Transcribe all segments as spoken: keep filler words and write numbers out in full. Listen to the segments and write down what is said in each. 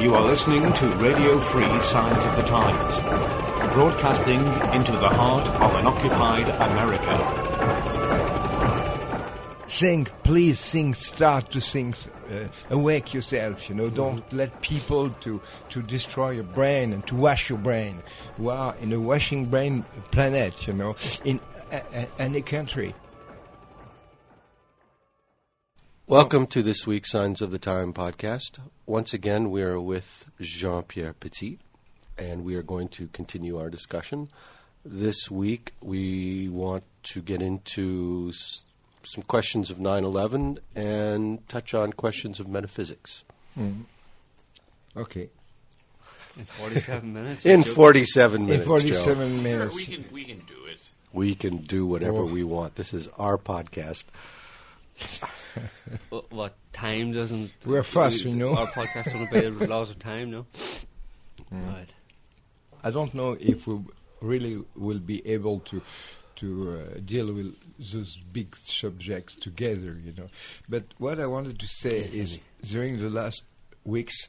You are listening to Radio Free Signs of the Times, broadcasting into the heart of an occupied America. Sing, please sing, start to sing, uh, awake yourself, you know, don't mm-hmm. let people to, to destroy your brain and to wash your brain. We are in a washing brain planet, you know, in a, a, any country. Welcome to this week's Signs of the Time podcast. Once again, we are with Jean-Pierre Petit, and we are going to continue our discussion. This week, we want to get into s- some questions of nine eleven and touch on questions of metaphysics. Mm. Okay. In forty-seven minutes? In forty-seven minutes, In forty-seven Joe. minutes. Sure, we can, we can do it. We can do whatever Oh. we want. This is our podcast. What, what time doesn't... We're fast, we, you know. Our podcast don't obey the laws of time, no? Mm. Right. I don't know if we really will be able to to uh, deal with those big subjects together, you know. But what I wanted to say Yes, is, during the last weeks,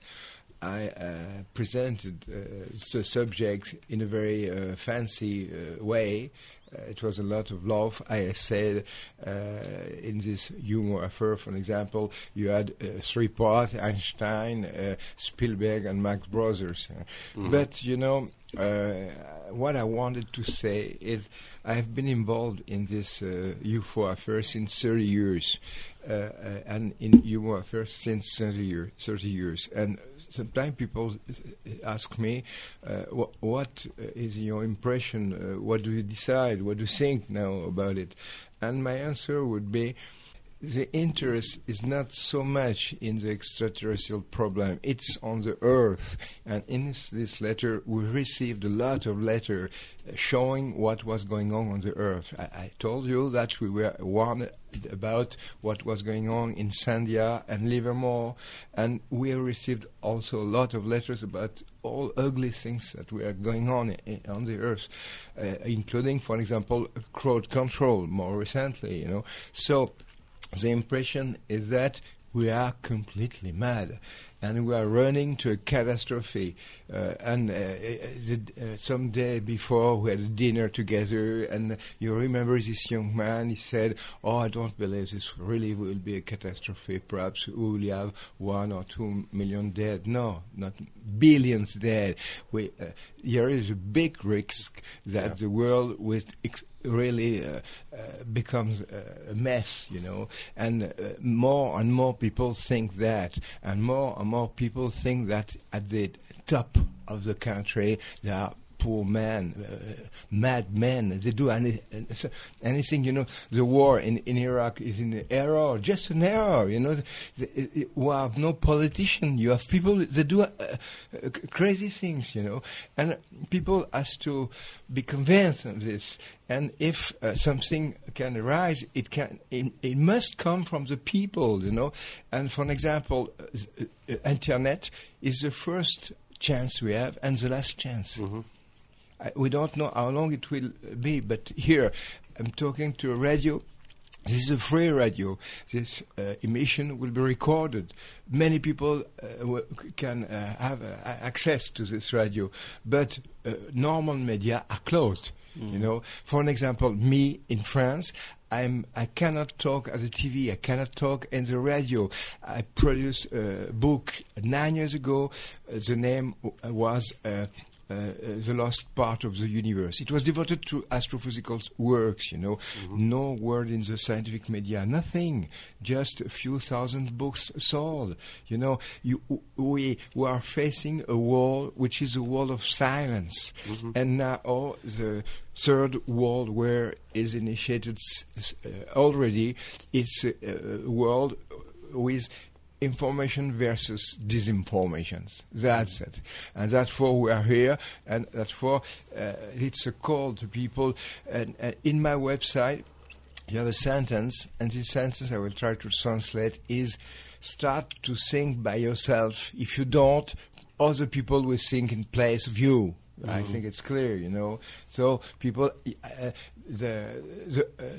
I uh, presented uh, the subject in a very uh, fancy uh, way. Uh, it was a lot of love. I said uh, in this humor affair, for example, you had uh, three parts, Einstein, uh, Spielberg, and Marx Brothers. Uh, Mm-hmm. But, you know, uh, what I wanted to say is I've been involved in this uh, U F O affair since thirty years, uh, uh, and in U F O affairs since thirty, year, thirty years. And sometimes people ask me, uh, wh- what is your impression? Uh, what do you decide? What do you think now about it? And my answer would be, the interest is not so much in the extraterrestrial problem, it's on the Earth. And in this, this letter, we received a lot of letters uh, showing what was going on on the Earth. I, I told you that we were warned about what was going on in Sandia and Livermore, and we received also a lot of letters about all ugly things that were going on I- on the Earth, uh, including, for example, crowd control more recently, you know. So the impression is that we are completely mad, and we are running to a catastrophe. Uh, and uh, the, uh, some day before, we had a dinner together, and you remember this young man, he said, oh, I don't believe this really will be a catastrophe. Perhaps we will have one or two million dead. No, not billions dead. We, uh, there is a big risk that Yeah. the world will ex- really uh, uh, becomes uh, a mess, you know, and uh, more and more people think that, and more and more people think that at the top of the country there are poor men, uh, mad men. They do any, uh, so anything, you know. The war in, in Iraq is an error, just an error, you know. The, the, we have no politician. You have people that do uh, uh, crazy things, you know. And people has to be convinced of this. And if uh, something can arise, it can. It, it must come from the people, you know. And for an example, uh, uh, internet is the first chance we have and the last chance. Mm-hmm. I, we don't know how long it will be, but here I'm talking to a radio. This is a free radio. This uh, emission will be recorded. Many people uh, w- can uh, have uh, access to this radio, but uh, normal media are closed. Mm. You know, for an example, me in France, I'm I cannot talk at the T V. I cannot talk in the radio. I produced a book nine years ago. Uh, the name w- was. Uh, Uh, uh, the lost part of the universe. It was devoted to astrophysical works, you know. Mm-hmm. No word in the scientific media, nothing. Just a few thousand books sold. You know, you, we, we are facing a wall which is a wall of silence. Mm-hmm. And now oh, the Third World War is initiated s- uh, already. It's a, a world with information versus disinformation. That's it. And therefore we are here, and therefore uh, it's a call to people. And uh, in my website, you have a sentence, and this sentence I will try to translate is, start to think by yourself. If you don't, other people will think in place of you. Mm-hmm. I think it's clear, you know. So people, uh, the, the uh,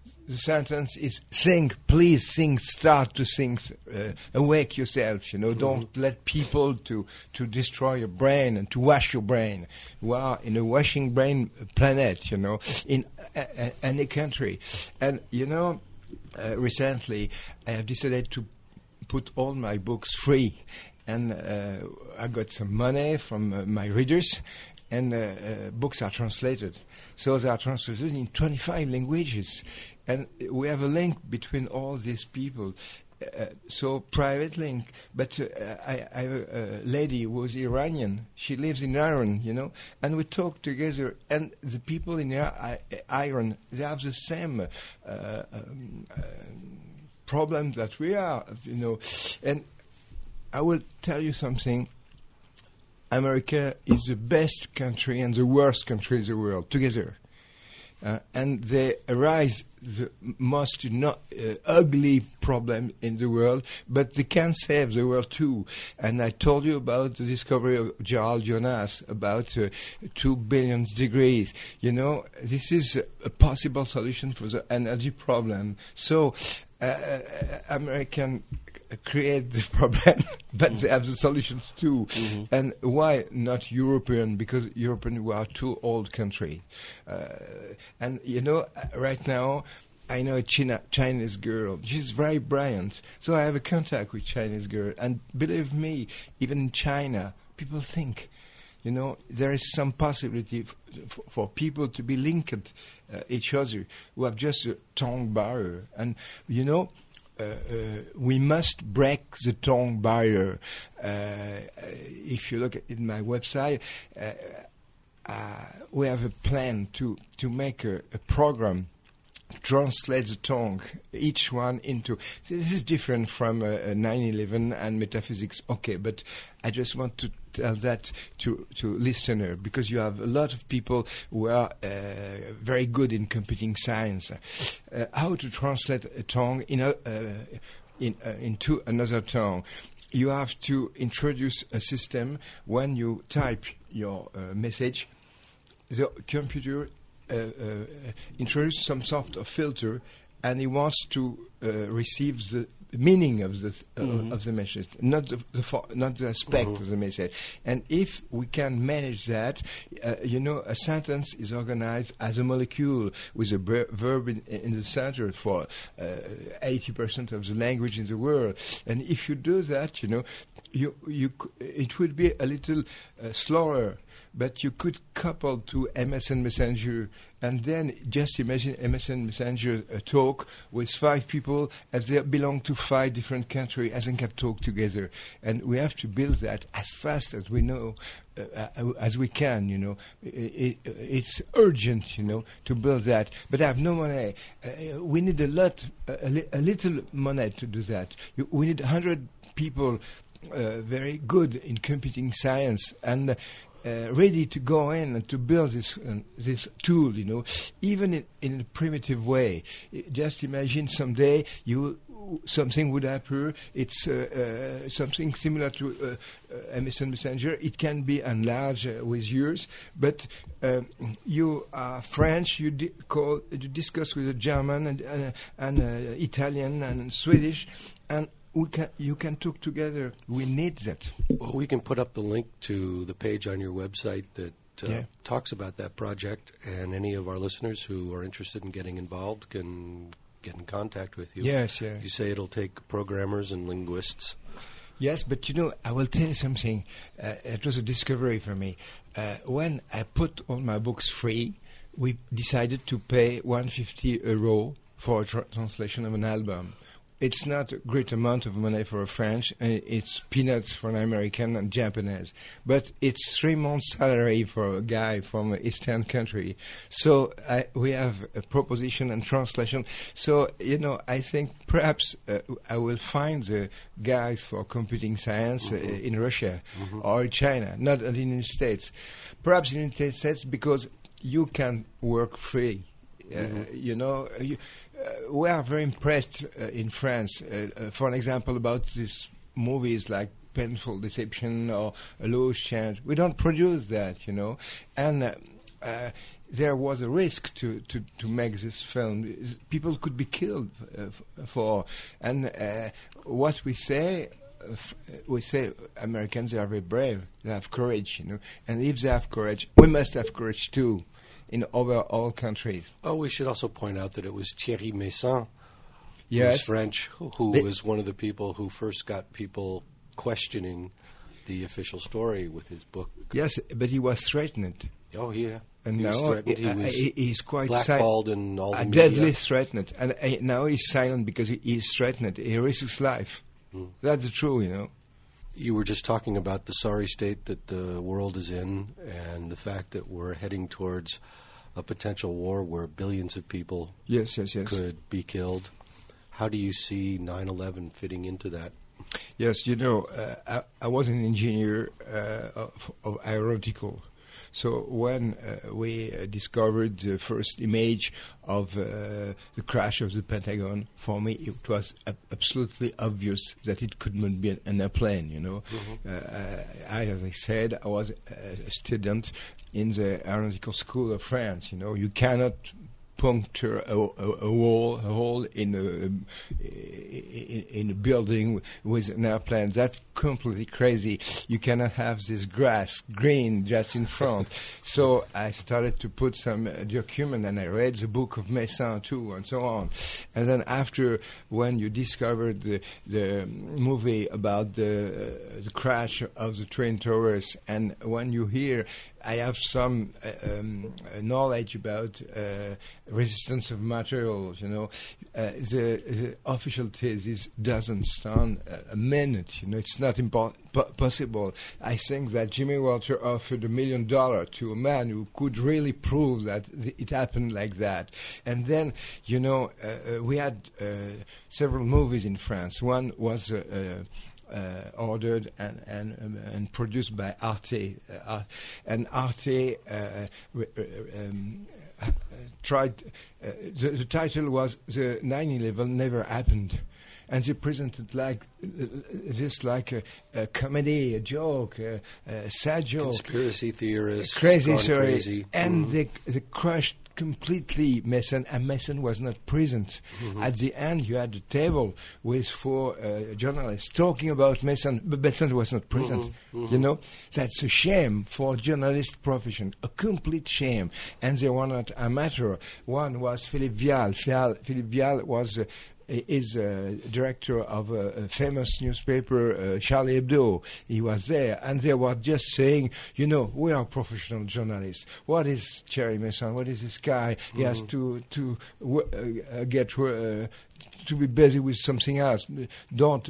the sentence is think, please think, start to think, uh, awake yourself, you know, mm-hmm. don't let people to, to destroy your brain and to wash your brain. We are in a washing brain planet, you know, in a, a, any country. And, you know, uh, recently I have decided to put all my books free. And uh, I got some money from uh, my readers, and uh, uh, books are translated. So they are translated in twenty-five languages. And we have a link between all these people. Uh, so private link. But uh, I, I have a lady who was Iranian. She lives in Iran, you know. And we talk together. And the people in I- Iran, they have the same uh, um, uh, problems that we are, you know. And I will tell you something. America is the best country and the worst country in the world together. Uh, and they arise the most not, uh, ugly problem in the world, but they can save the world too. And I told you about the discovery of Gerald Jonas, about uh, two billion degrees. You know, this is a, a possible solution for the energy problem. So, uh, American create the problem, but mm. they have the solutions too. Mm-hmm. And why not European? Because European, we are too old country. Uh, and, you know, right now, I know a China, Chinese girl. She's very brilliant. So I have a contact with Chinese girl. And believe me, even in China, people think, you know, there is some possibility f- f- for people to be linked uh, each other who have just a tongue barrier. And, you know, Uh, uh, we must break the tongue barrier. Uh, if you look at in my website, uh, uh, we have a plan to, to make a, a program, translate the tongue, each one into... This is different from uh, nine eleven and metaphysics, okay, but I just want to tell that to, to listener, because you have a lot of people who are uh, very good in computing science. Uh, how to translate a tongue in a, uh, in, uh, into another tongue. You have to introduce a system when you type your uh, message. The computer uh, uh, introduces some sort of filter, and he wants to uh, receive the meaning of the uh, mm-hmm. of the message, not the, the fo- not the aspect mm-hmm. of the message. And if we can manage that, uh, you know, a sentence is organized as a molecule with a ber- verb in, in the center for uh, eighty percent of the language in the world. And if you do that, you know, you you c- it would be a little uh, slower. But you could couple to M S N Messenger, and then just imagine M S N Messenger uh, talk with five people as they belong to five different countries, as they can talk together. And we have to build that as fast as we know, uh, uh, as we can, you know. It, it, it's urgent, you know, to build that. But I have no money. Uh, we need a lot, a, li- a little money to do that. You, we need one hundred people uh, very good in computing science, and uh, Uh, ready to go in and to build this uh, this tool, you know, even in, in a primitive way. I, just imagine someday you something would appear. It's uh, uh, something similar to uh, uh, M S N Messenger. It can be enlarged uh, with years, but uh, you are French. You di- call you discuss with a German and uh, and uh, Italian and Swedish, and We can, you can talk together. We need that. Well, we can put up the link to the page on your website that uh, yeah. talks about that project, and any of our listeners who are interested in getting involved can get in contact with you. Yes, yeah. You say it'll take programmers and linguists. Yes, but you know, I will tell you something. Uh, it was a discovery for me. Uh, when I put all my books free, we decided to pay one hundred fifty euro for a tra- translation of an album. It's not a great amount of money for a French, and it's peanuts for an American and Japanese. But it's three months' salary for a guy from an Eastern country. So I, we have a proposition and translation. So, you know, I think perhaps uh, I will find the guys for computing science mm-hmm. uh, in Russia mm-hmm. or in China, not in the United States. Perhaps in the United States because you can work free. Uh, mm-hmm. You know, you, uh, we are very impressed uh, in France, uh, uh, for an example, about these movies like Painful Deception or A Loose Change. We don't produce that, you know. And uh, uh, there was a risk to, to, to make this film. People could be killed uh, f- for, and uh, what we say, uh, f- we say Americans are very brave. They have courage, you know, and if they have courage, we must have courage too, in over all countries. Oh, we should also point out that it was Thierry Meyssan, who's Yes, French, who, who The- was one of the people who first got people questioning the official story with his book. yes, but he was threatened, Oh, yeah. and he was now threatened. He uh, was he- he's quite si- blackballed in all the uh, media. deadly threatened, and uh, now he's silent because he is threatened. He risks his life. Mm. That's the truth, you know. You were just talking about the sorry state that the world is in and the fact that we're heading towards a potential war where billions of people Yes, yes, yes. could be killed. How do you see nine eleven fitting into that? Yes, you know, uh, I, I was an engineer uh, of, of aeronautical. So when uh, we uh, discovered the first image of uh, the crash of the Pentagon, for me it was ab- absolutely obvious that it could not be an, an airplane, you know. Mm-hmm. Uh, I, as I said, I was a, a student in the aeronautical school of France, you know. You cannot puncture a, a, a wall, a hole in a in, in a building with an airplane. That's completely crazy. You cannot have this grass green just in front. So I started to put some uh, document, and I read the book of Meyssan too, and so on. And then after, when you discovered the the movie about the uh, the crash of the Twin Towers, and when you hear, I have some uh, um, uh, knowledge about uh, resistance of materials, you know. Uh, the, the official thesis doesn't stand a, a minute, you know. It's not impo- po- possible. I think that Jimmy Walter offered a million dollars to a man who could really prove that th- it happened like that. And then, you know, uh, uh, we had uh, several movies in France. One was uh, uh, Uh, ordered and and um, and produced by Arte, uh, Ar- and Arte uh, re- uh, um, uh, tried. Uh, the, the title was "The nine eleven Never Happened," and they presented like uh, this, like a, a comedy, a joke, a, a sad joke, Conspiracy theorists, crazy gone story, crazy. and Mhm. they they crushed completely Meyssan, and Meyssan was not present. Mhm. At the end, you had a table with four uh, journalists talking about Meyssan, but Meyssan was not present. Mhm, mhm. You know, that's a shame for journalist profession, a complete shame. And they were not amateur. One was Philippe Vial. Vial Philippe Vial was. Uh, is uh, director of a, a famous newspaper, uh, Charlie Hebdo. He was there, and they were just saying, you know, we are professional journalists. What is Thierry Meyssan? What is this guy? Mm-hmm. He has to to w- uh, get uh, to be busy with something else. Don't.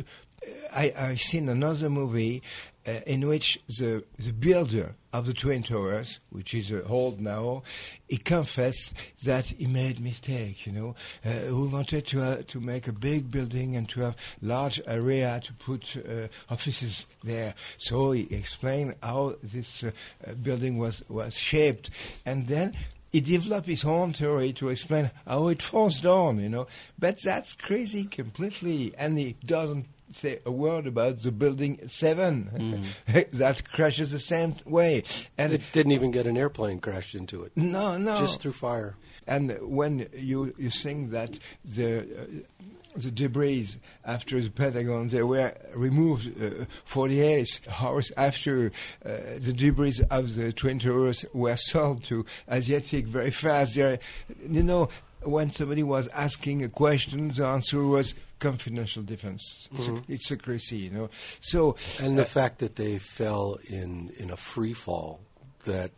I I've seen another movie uh, in which the the builder of the Twin Towers, which is uh, old now, he confessed that he made mistake. You know, uh, we wanted to uh, to make a big building and to have large area to put uh, offices there. So he explained how this uh, uh, building was was shaped, and then he developed his own theory to explain how it falls down. You know, but that's crazy completely, and he doesn't say a word about the building seven mm. that crashes the same way, and it didn't even get an airplane crashed into it. No, no, just through fire. And when you you think that the uh, the debris after the Pentagon, they were removed uh, forty-eight hours after uh, the debris of the Twin Towers were sold to Asiatic very fast. They're, you know, when somebody was asking a question, the answer was confidential defense. Mm-hmm. It's secrecy, you know. So and the uh, fact that they fell in in a free fall, that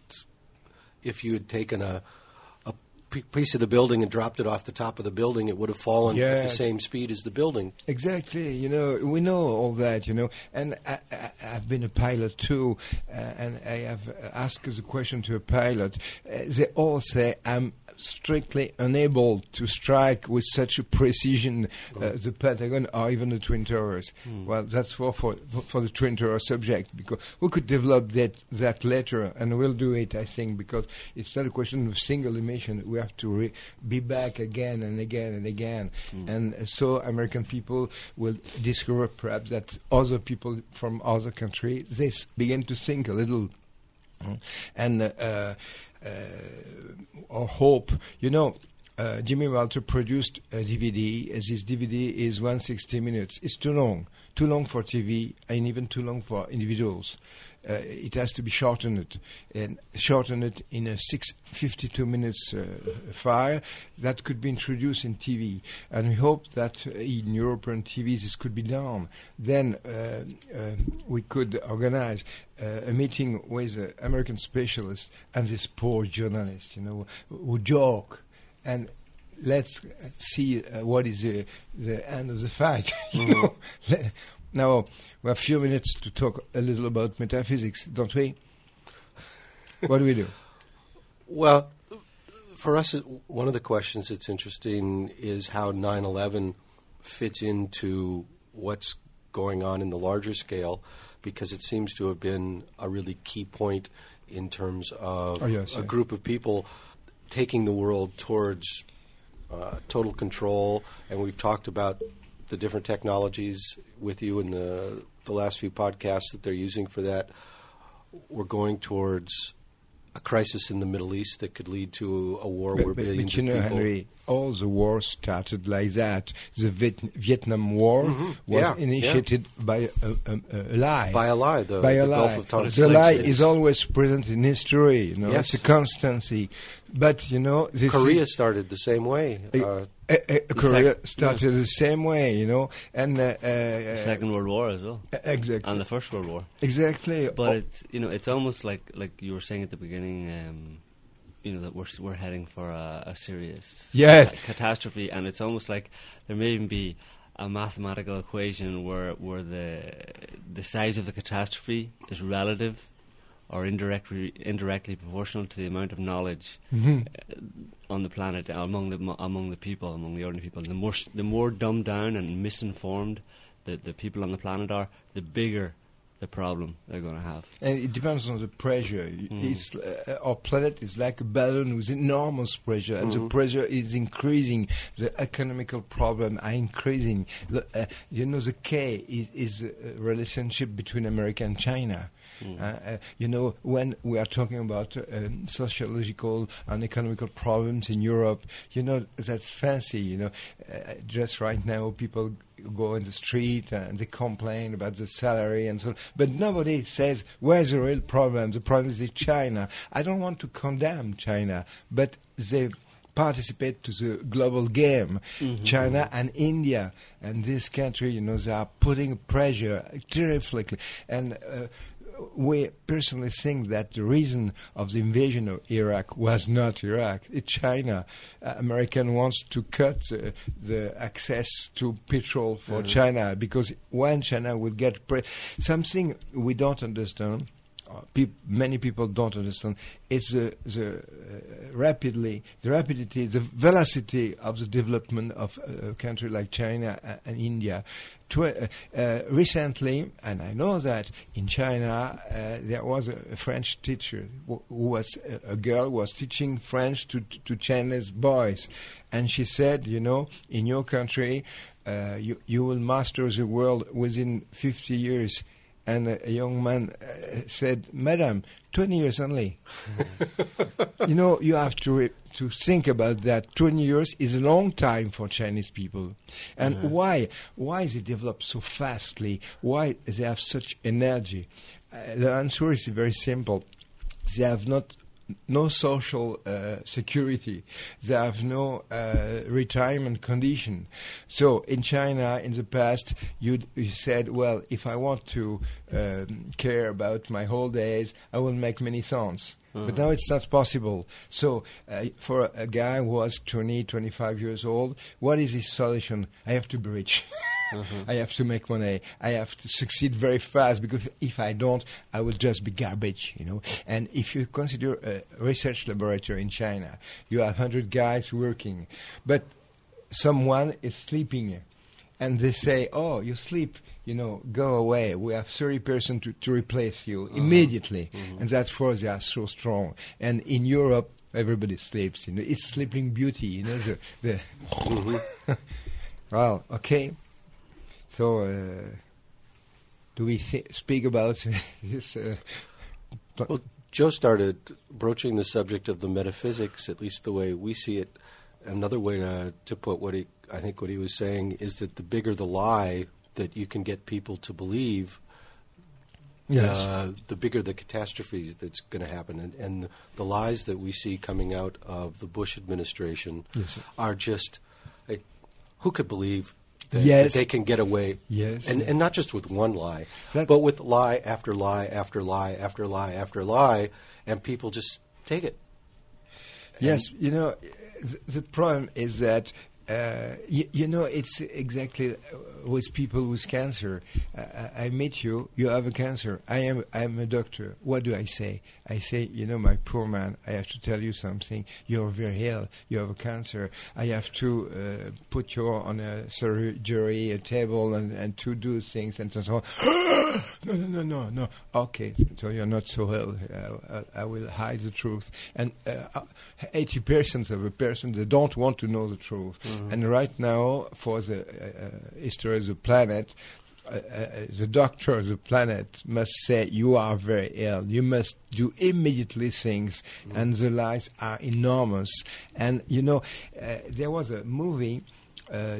if you had taken a a p- piece of the building and dropped it off the top of the building, it would have fallen yes. at the same speed as the building. Exactly. You know, we know all that, you know. And I, I, I've been a pilot too, uh, and I have asked the question to a pilot. Uh, they all say, I'm strictly unable to strike with such a precision uh, mm. the Pentagon or even the Twin Towers. Mm. Well, that's for, for for the Twin Tower subject, because we could develop that that later, and we'll do it, I think, because it's not a question of single emission. We have to re- be back again and again and again. Mm. And uh, so American people will discover perhaps that other people from other countries, they s- begin to think a little. Mm. And uh, uh, or hope. You know, uh, Jimmy Walter produced a D V D, as his D V D is one hundred sixty minutes. It's too long, too long for T V, and even too long for individuals. Uh, it has to be shortened, and shortened in a six fifty-two minutes uh, file that could be introduced in T V. And we hope that uh, in European T Vs this could be done. Then uh, uh, we could organize uh, a meeting with uh, American specialists and this poor journalist, you know, who joke. And let's see uh, what is the, the end of the fight. you Mm-hmm. know? Now, we have a few minutes to talk a little about metaphysics, don't we? What do we do? Well, for us, it, one of the questions that's interesting is how nine eleven fits into what's going on in the larger scale, because it seems to have been a really key point in terms of Oh, yes, a yes. group of people taking the world towards uh, total control. And we've talked about the different technologies with you in the the last few podcasts that they're using for that. We're going towards a crisis in the Middle East that could lead to a war But, where but, billions but you of know, people. Henry, all the wars started like that. The Viet- Vietnam War Mhm. was Yeah, initiated by a, a, a lie. By a lie, the, By a the lie. Gulf of But Tonkin. it's The like lie it's- is always present in history. You know, Yes. it's a constancy. But you know, this Korea is, started the same way. Uh, Uh, uh, uh, Korea sec- started the same way. You know, and uh, uh, The Second World War as well, exactly, and the First World War. exactly. But Oh, it's you know it's almost like like you were saying at the beginning, um, you know that we're s- we're heading for a, a serious Yes. uh, catastrophe, and it's almost like there may even be a mathematical equation where where the the size of the catastrophe is relative or indirectly indirectly proportional to the amount of knowledge mhm. on the planet uh, among the mo- among the people, among the ordinary people. The more s- the more dumbed down and misinformed the the people on the planet are, the bigger the problem they're going to have. And it depends on the pressure. Y- Mm. It's, uh, our planet is like a balloon with enormous pressure, and the Mhm. pressure is increasing. The economical problems are increasing. The, uh, you know, the K is, is a relationship between America and China. Mm. Uh, uh, you know, when we are talking about uh, um, sociological and economical problems in Europe, you know, that's fancy. You know, uh, just right now, people go in the street and they complain about the salary and so on. But nobody says, where's the real problem? The problem is in China. I don't want to condemn China, but they participate to the global game. Mhm. China and India and this country, you know, they are putting pressure terrifically. And uh, we personally think that the reason of the invasion of Iraq was not Iraq, it's China. Uh, American wants to cut uh, the access to petrol for Mhm. China, because when China will get pre- something we don't understand, uh, peop- many people don't understand, it's the, the uh, rapidly, the rapidity, the velocity of the development of a country like China a- and India. Tw- uh, uh, recently, and I know that in China uh, there was a, a French teacher who, who was a, a girl who was teaching French to to Chinese boys, and she said, you know, in your country, uh, you you will master the world within fifty years. And a, a young man uh, said, "Madam, twenty years only." You know, you have to re- to think about that. Twenty years is a long time for Chinese people. And Mhm. why? Why they develop so fastly? Why they have such energy? Uh, the answer is very simple. They have not no social uh, security. They have no uh, retirement condition. So in China, in the past, you'd, you said, well, if I want to um, care about my whole days, I will make many sons. But Mhm. now it's not possible. So uh, for a, a guy who was twenty, twenty-five years old, what is his solution? I have to be rich. Mhm. I have to make money. I have to succeed very fast, because if I don't, I will just be garbage, you know. And if you consider a research laboratory in China, you have one hundred guys working, but someone is sleeping. And they say, oh, you sleep, you know, go away. We have thirty percent to, to replace you immediately. Mhm. And that's why they are so strong. And in Europe, everybody sleeps. You know, it's sleeping beauty, you know. The, the Mhm. Well, okay. So, uh, do we th- speak about this? Uh, pl- Well, Joe started broaching the subject of the metaphysics, at least the way we see it. Another way to, to put what he, I think what he was saying is that the bigger the lie that you can get people to believe, Yes. uh, the bigger the catastrophe that's going to happen. And, and the, the lies that we see coming out of the Bush administration Yes, sir. are just, like, who could believe that, Yes. that they can get away? Yes. And, and not just with one lie, That- but with lie after lie after lie after lie after lie, and people just take it. Yes, you know, th- the problem is that, uh, y- you know, it's exactly uh, with people with cancer. Uh, I I meet you, you have a cancer. I am I am a doctor. What do I say? I say, you know, my poor man, I have to tell you something. You're very ill. You have a cancer. I have to uh, put you on a surgery a table and, and to do things and so on. no, no, no, no, no. Okay, so you're not so ill. Uh, I, I will hide the truth. And uh, eighty percent of a person, they don't want to know the truth. Mm-hmm. And right now, for the uh, uh, history of the planet, uh, uh, the doctor of the planet must say, you are very ill. You must do immediately things. Mm-hmm. And the lies are enormous. And, you know, uh, there was a movie uh, uh,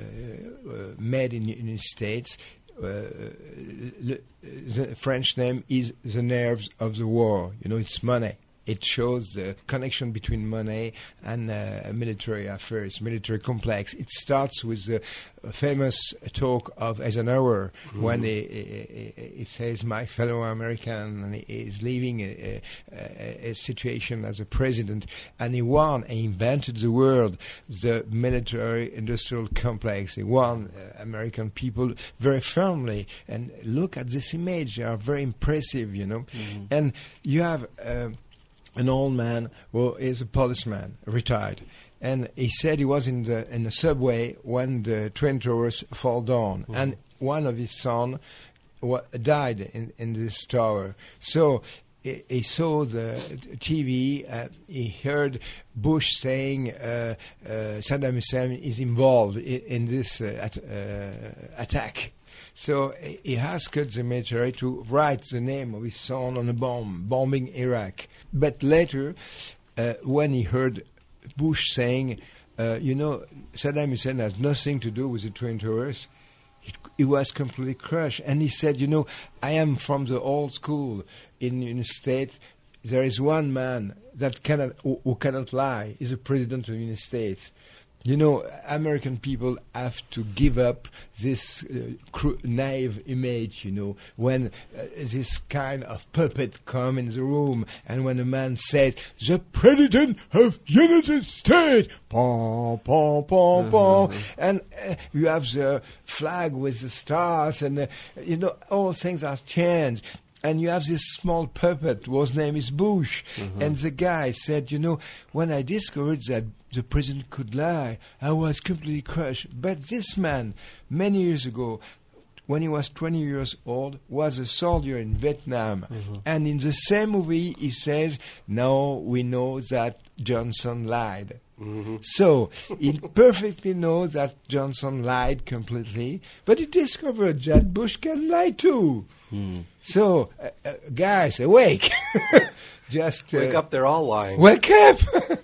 uh, made in the United States. Uh, the, the French name is The Nerves of the War. You know, it's money. It shows the connection between money and uh, military affairs, military complex. It starts with the famous talk of Eisenhower mm-hmm. when he, he, he says, my fellow American, and he is leaving a, a, a situation as a president, and he won, he invented the word, the military-industrial complex. He won uh, American people very firmly. And look at this image. They are very impressive, you know. Mm-hmm. And you have... Uh, an old man who is a policeman, retired. And he said he was in the in the subway when the Twin Towers fall down. Mm-hmm. And one of his sons wa- died in, in this tower. So he, he saw the T V. Uh, he heard Bush saying uh, uh, Saddam Hussein is involved in, in this uh, at, uh, attack. So he asked the military to write the name of his son on a bomb, bombing Iraq. But later, uh, when he heard Bush saying, uh, you know, Saddam Hussein has nothing to do with the Twin Towers, he, he was completely crushed. And he said, you know, I am from the old school in the United States. There is one man that cannot, who, who cannot lie. He's the president of the United States. You know, American people have to give up this uh, cru- naive image, you know, when uh, this kind of puppet come in the room and when a man says, the President of the United States, pom, pom, pom, pom, uh-huh. and uh, you have the flag with the stars and, uh, you know, all things have changed. And you have this small puppet whose name is Bush. Mm-hmm. And the guy said, you know, when I discovered that the president could lie, I was completely crushed. But this man, many years ago, when he was twenty years old, was a soldier in Vietnam. Mm-hmm. And in the same movie, he says, now we know that Johnson lied. Mm-hmm. So he perfectly knows that Johnson lied completely, but he discovered that Bush can lie too. Mm. So, uh, uh, guys, awake! Just uh, wake up! They're all lying. Wake up!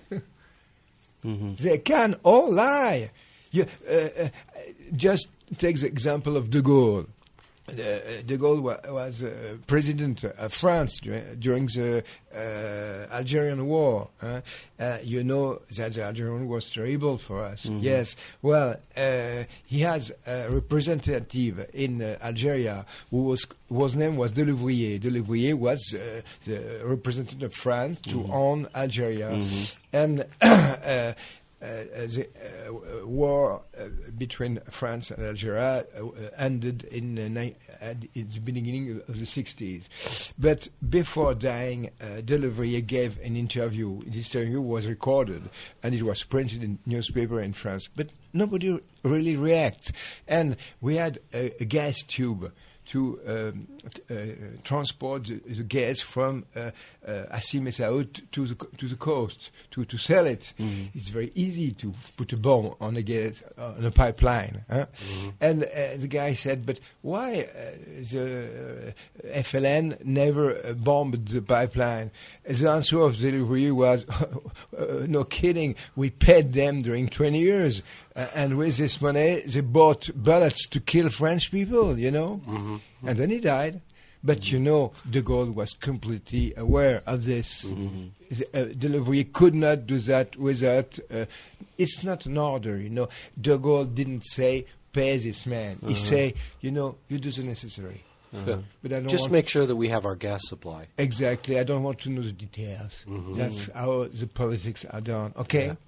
mm-hmm. They can all lie. You, uh, uh, just take the example of De Gaulle. Uh, De Gaulle wa- was uh, president of France dur- during the uh, Algerian War. Huh? Uh, you know that the Algerian War was terrible for us. Mm-hmm. Yes. Well, uh, he has a representative in uh, Algeria who was whose name was Delouvrier. Delouvrier was uh, the representative of France to mm-hmm. own Algeria, mm-hmm. and. uh, Uh, the uh, war uh, between France and Algeria uh, ended in, uh, ni- at the beginning of the sixties. But before dying, uh, Delouvrier gave an interview. This interview was recorded and it was printed in newspaper in France. But nobody really reacted. And we had a, a gas tube to um, t- uh, transport the, the gas from uh, uh, Asim Messaoud to the co- to the coast to, to sell it. Mhm. It's very easy to f- put a bomb on a gas uh, on a pipeline. Huh? And uh, the guy said, "But why uh, the uh, F L N never uh, bombed the pipeline?" The answer of the delivery was, uh, "No kidding, we paid them during twenty years." Uh, and with this money, they bought bullets to kill French people, you know? And then he died. But, you know, de Gaulle was completely aware of this. The uh, delivery could not do that without... Uh, it's not an order, you know. De Gaulle didn't say, pay this man. He say, you know, you do the necessary. Yeah. But I don't Just want make sure that we have our gas supply. Exactly. I don't want to know the details. That's how the politics are done. Okay? Yeah.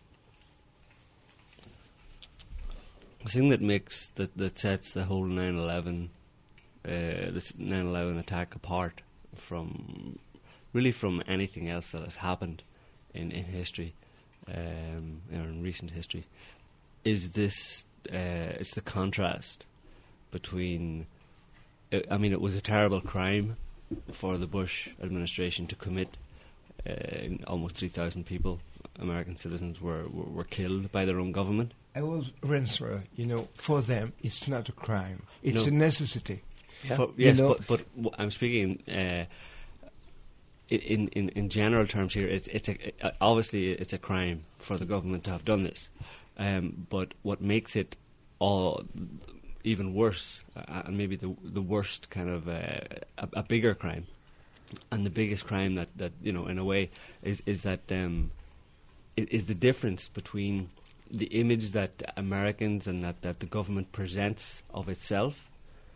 The thing that makes that that sets the whole nine eleven, uh, this nine eleven attack apart from really from anything else that has happened in in history, um, or in recent history, is this uh, it's the contrast between. Uh, I mean, it was a terrible crime for the Bush administration to commit. Uh, almost three thousand people, American citizens, were, were were killed by their own government. I will answer, you know, for them, it's not a crime. It's No. a necessity. Yeah. For, You yes, know- but, but w- I'm speaking uh, in, in in general terms here. It's it's a, uh, obviously it's a crime for the government to have done this, um, but what makes it all even worse, uh, and maybe the the worst kind of uh, a, a bigger crime, and the biggest crime that, that you know in a way is is that um, i- is the difference between the image that Americans and that, that the government presents of itself,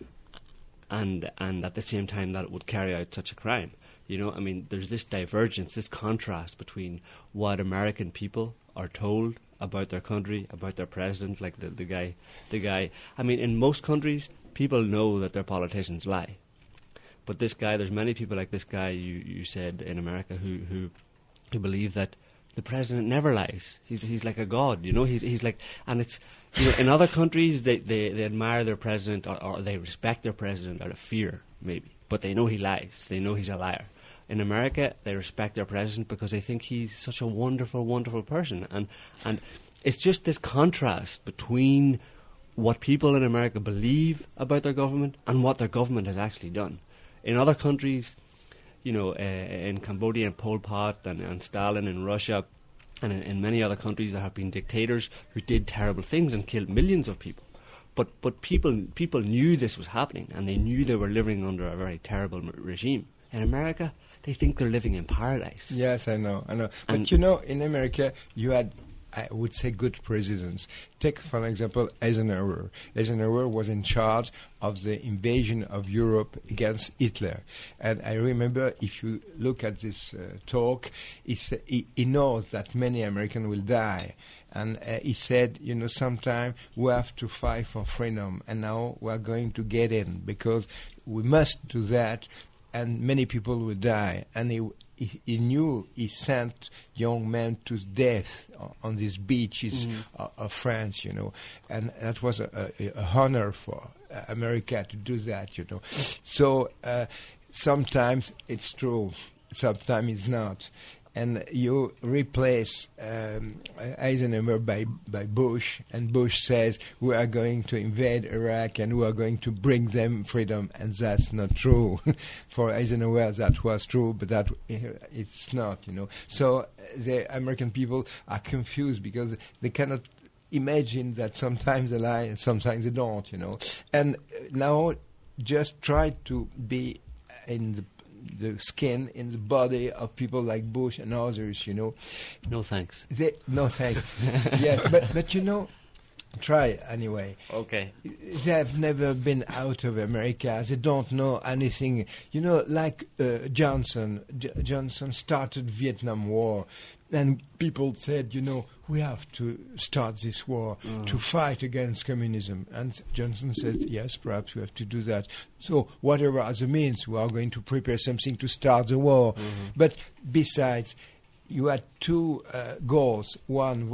and and at the same time that it would carry out such a crime. You know, I mean, there's this divergence, this contrast between what American people are told about their country, about their president, like the, the guy, the guy. I mean, in most countries, people know that their politicians lie. But this guy, there's many people like this guy you, you said in America who, who who believe that the president never lies. He's he's like a god, you know. He's he's like, and it's you know in other countries they, they, they admire their president or, or they respect their president out of fear maybe, but they know he lies. They know he's a liar. In America, they respect their president because they think he's such a wonderful, wonderful person, and and it's just this contrast between what people in America believe about their government and what their government has actually done. In other countries, you know, uh, in Cambodia and Pol Pot and, and Stalin in Russia and in, in many other countries there have been dictators who did terrible things and killed millions of people. But but people people knew this was happening and they knew they were living under a very terrible m- regime. In America, they think they're living in paradise. Yes, I know, I know. But And- you know, in America, you had, I would say, good presidents. Take, for example, Eisenhower. Eisenhower was in charge of the invasion of Europe against Hitler. And I remember, if you look at this uh, talk, he, sa- he, he knows that many Americans will die. And uh, he said, you know, sometime we have to fight for freedom. And now we are going to get in because we must do that. And many people will die. And he, he, he knew he sent young men to death on, on these beaches of, of France, you know. And that was a, a, a honor for uh, America to do that, you know. So uh, sometimes it's true, sometimes it's not. And you replace um, Eisenhower by, by Bush, and Bush says, we are going to invade Iraq and we are going to bring them freedom, and that's not true. For Eisenhower, that was true, but that it's not, you know. So uh, the American people are confused because they cannot imagine that sometimes they lie and sometimes they don't, you know. And uh, now just try to be in the the skin, in the body of people like Bush and others, you know. No thanks. They, no thanks. Yeah, but, but you know, try anyway. Okay. They have never been out of America. They don't know anything. You know, like uh, Johnson. J- Johnson started Vietnam War, and people said, you know, we have to start this war Mm. to fight against communism. And Johnson said, yes, perhaps we have to do that. So whatever other means, we are going to prepare something to start the war. Mm-hmm. But besides, you had two uh, goals. One was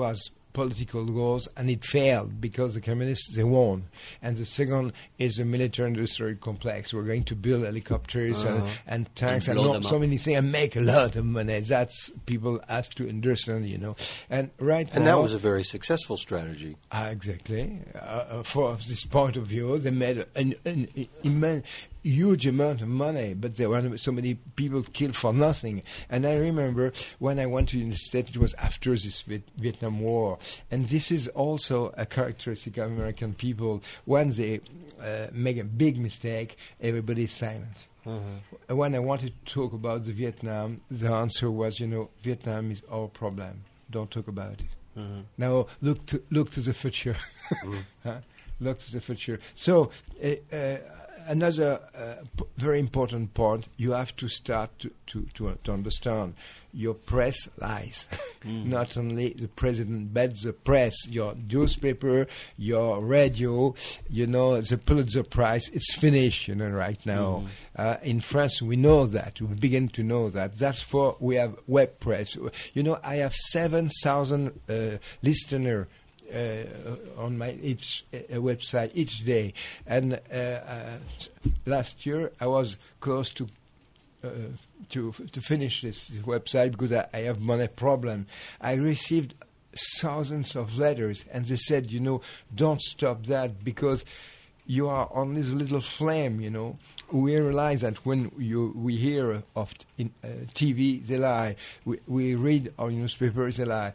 political goals, and it failed because the communists, they won. And the second is the military-industrial complex. We're going to build helicopters Uh-huh. and, and tanks And and, blow not them so up. many things and make a lot of money. That's people have to understand, you know. And right And now, that was a very successful strategy. Ah, exactly. Uh, uh, for this point of view, they made an, an, an immense, huge amount of money, but there were so many people killed for nothing. And I remember when I went to the United States, it was after this Viet- Vietnam War. And this is also a characteristic of American people. When they uh, make a big mistake, everybody is silent. Uh-huh. When I wanted to talk about the Vietnam, the answer was, you know, Vietnam is our problem. Don't talk about it. Uh-huh. Now look to look to the future. Huh? Look to the future. So uh, uh, another uh, p- very important point: you have to start to to, to, uh, to understand your press lies. Mm. Not only the president, but the press, your newspaper, your radio. You know, the Pulitzer Prize. It's finished. You know, right now. Mm. Uh, in France, we know that. We begin to know that. That's for we have web press. You know, I have seven thousand uh, listeners uh, on my each uh, website each day. And uh, uh, last year, I was close to uh, to to finish this, this website because I, I have money problem. I received thousands of letters, and they said, you know, don't stop that because you are on this little flame, you know. We realize that when you we hear of t- in uh, T V, they lie. We, we read our newspapers, they lie.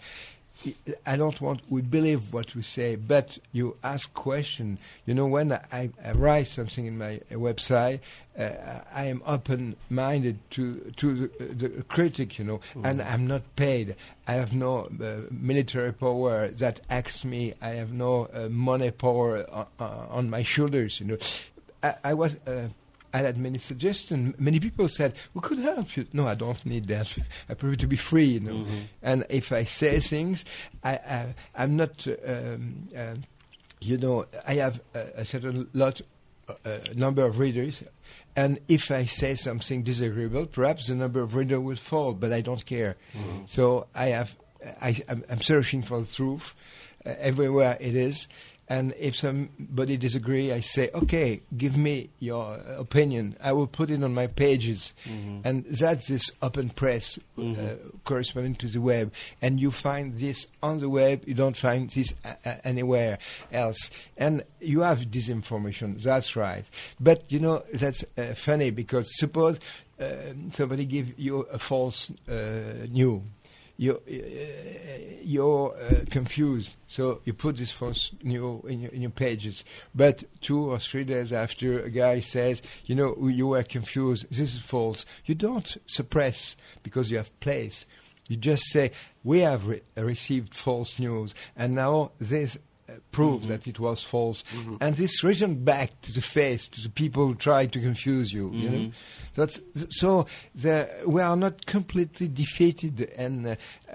I don't want, we believe what we say, but you ask question. You know, when I, I write something in my uh, website, uh, I am open-minded to to the, the critic, you know, mm. and I'm not paid. I have no uh, military power that acts me. I have no uh, money power on, uh, on my shoulders, you know. I, I was... Uh, I had many suggestions. Many people said, we could help you. No, I don't need that. I prefer to be free, you know. Mm-hmm. And if I say things, I, I, I'm not, uh, um, uh, you know, I have a, a certain lot, uh, number of readers. And if I say something disagreeable, perhaps the number of readers will fall, but I don't care. Mm-hmm. So I have, I, I'm, I'm searching for the truth uh, everywhere it is. And if somebody disagree, I say, okay, give me your opinion. I will put it on my pages. Mm-hmm. And that's this open press mm-hmm. uh, corresponding to the web. And you find this on the web. You don't find this uh, uh, anywhere else. And you have disinformation. That's right. But, you know, that's uh, funny because suppose uh, somebody give you a false uh, news. You're, uh, you're uh, confused, so you put this false news in your, in your pages. But two or three days after, a guy says, you know, you were confused, this is false. You don't suppress because you have place. You just say, we have re- received false news, and now this uh, proves mm-hmm. that it was false. Mm-hmm. And this written back to the face, to the people who tried to confuse you, mm-hmm. you know. So, that's, so the, we are not completely defeated, and uh,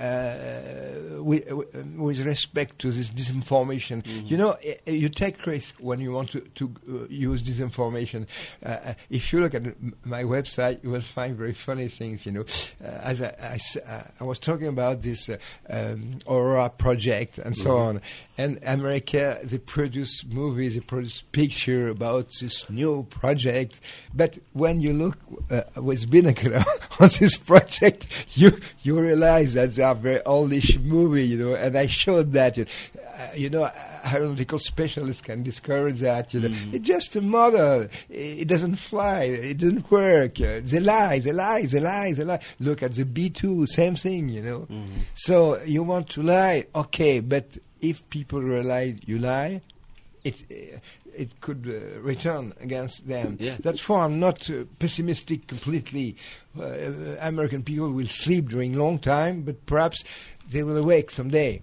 uh, we, uh, with respect to this disinformation. Mm-hmm. You know, uh, you take risk when you want to, to uh, use disinformation. Uh, if you look at m- my website, you will find very funny things. You know, uh, as I, I, s- uh, I was talking about this uh, um, Aurora project and so mm-hmm. on, and America, they produce movies, they produce picture about this new project, but when you look Uh, with binocular on this project, you you realize that they are very oldish movie, you know. And I showed that, you know, uh, you know aeronautical specialists can discover that, you know. Mm-hmm. It's just a model. It doesn't fly. It doesn't work. Uh, they lie. They lie. They lie. They lie. Look at the B two. Same thing, you know. Mm-hmm. So you want to lie, okay? But if people realize you lie, it. Uh, it could uh, return against them. Yeah. That's why I'm not uh, pessimistic completely. Uh, American people will sleep during long time, but perhaps they will awake someday.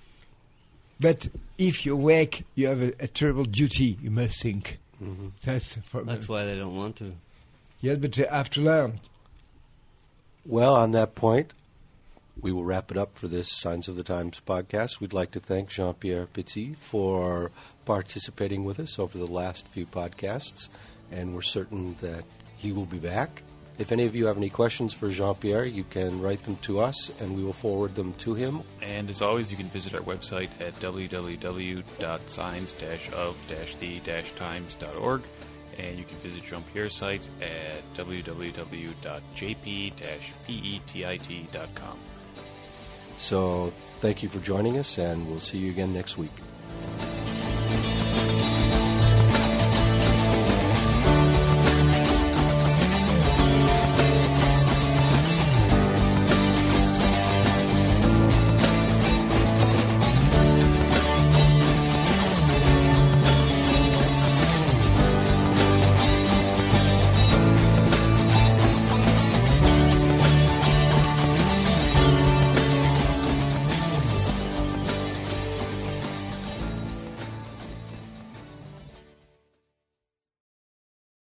But if you awake, you have a, a terrible duty, you must think. Mm-hmm. That's the problem. That's why they don't want to. Yes, but you have to learn. Well, on that point, we will wrap it up for this Signs of the Times podcast. We'd like to thank Jean-Pierre Petit for participating with us over the last few podcasts, and we're certain that he will be back. If any of you have any questions for Jean-Pierre, you can write them to us, and we will forward them to him. And as always, you can visit our website at w w w dot signs dash of dash the dash times dot org, and you can visit Jean-Pierre's site at w w w dot j p dash petit dot com. So thank you for joining us, and we'll see you again next week.